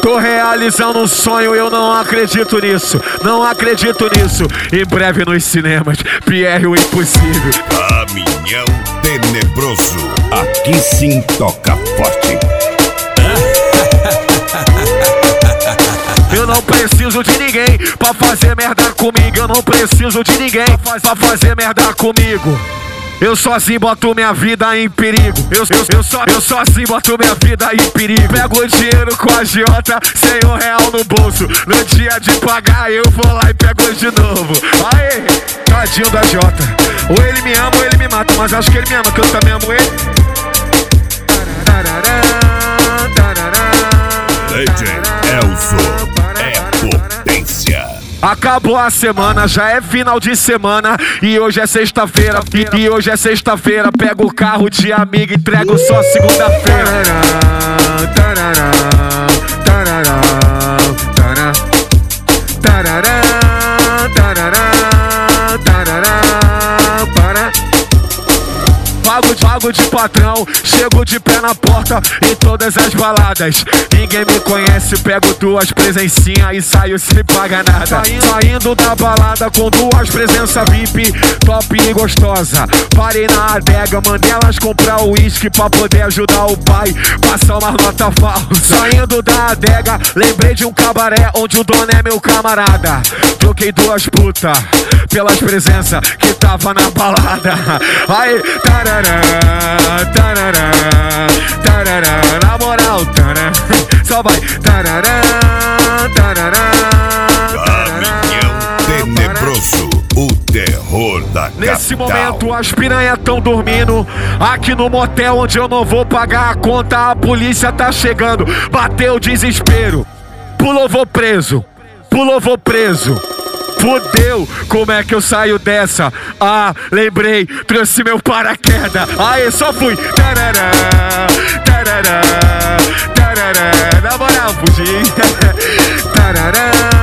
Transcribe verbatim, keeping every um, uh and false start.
Tô realizando um sonho, eu não acredito nisso. Não acredito nisso. Em breve nos cinemas, Pierre o Impossível. Caminhão Tenebroso. Aqui sim toca forte. Eu não preciso de ninguém pra fazer merda comigo. Eu não preciso de ninguém pra fazer merda comigo. Eu sozinho boto minha vida em perigo. Eu, eu, eu, só, eu sozinho boto minha vida em perigo. Pego o dinheiro com a agiota, sem um real no bolso. No dia de pagar eu vou lá e pego de novo. Aê, tadinho da Jota. Ou ele me ama ou ele me mata, mas acho que ele me ama, que eu também amo ele. Legend Elzo é potência. Acabou a semana, já é final de semana. E hoje é sexta-feira, e, e hoje é sexta-feira. Pego o carro de amigo e entrego só segunda-feira. Pago, pago de patrão, chego de pé na porta em todas as baladas. Ninguém me conhece, pego duas presencinhas e saio sem pagar nada. Saindo da balada com duas presenças V I P, top e gostosa. Parei na adega, mandei elas comprar o uísque pra poder ajudar o pai, passar uma nota falsa. Saindo da adega, lembrei de um cabaré onde o dono é meu camarada. Troquei duas putas pelas presenças que tava na balada. Aí, tarará, tarará, tarará, na moral, tarará, só vai, tarará, tarará. Caminhão Tenebroso, o terror da capital. Nesse momento as piranhas tão dormindo aqui no motel onde eu não vou pagar a conta. A polícia tá chegando, bateu o desespero. Pulou, vou preso, pulou, vou preso. Fudeu, como é que eu saio dessa? Ah, lembrei, trouxe meu paraquedas. Aí, só fui. Tarará, tarará, tarará. Na moral, fugi. Tarará.